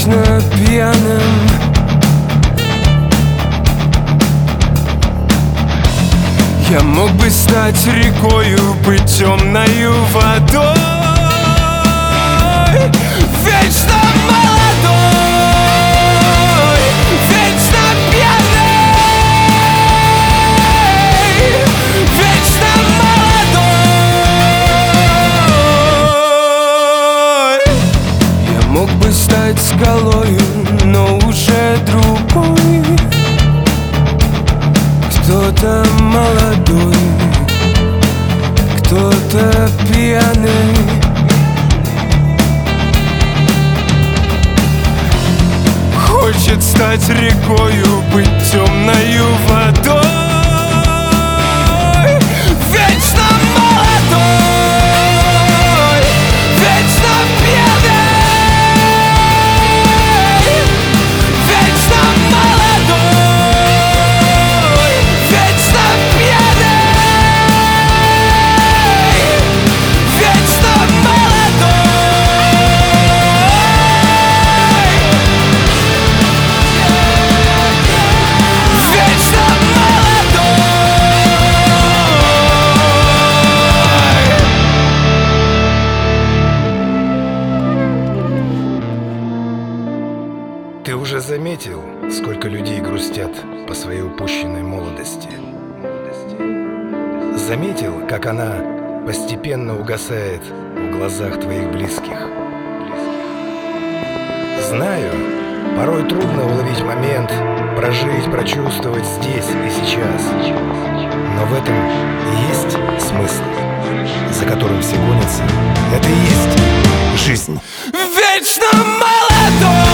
вечно пьяным. Я мог бы стать рекою, быть темною водой, вечно молодой, вечно пьяный, вечно молодой. Я мог бы стать скалою, но уже другой. Кто-то молодой, кто-то пьяный. Хочет стать рекою, быть темною водой, вечно молодой, вечно пьяный, вечно молодой, вечно пьяный, вечно молодой, вечно молодой. Ты уже заметил, сколько людей грустят по своей упущенной молодости? Заметил, как она постепенно угасает в глазах твоих близких? Знаю, порой трудно уловить момент, прожить, прочувствовать здесь и сейчас. Но в этом и есть смысл, за которым все гонятся. Это и есть жизнь. Вечно молодой.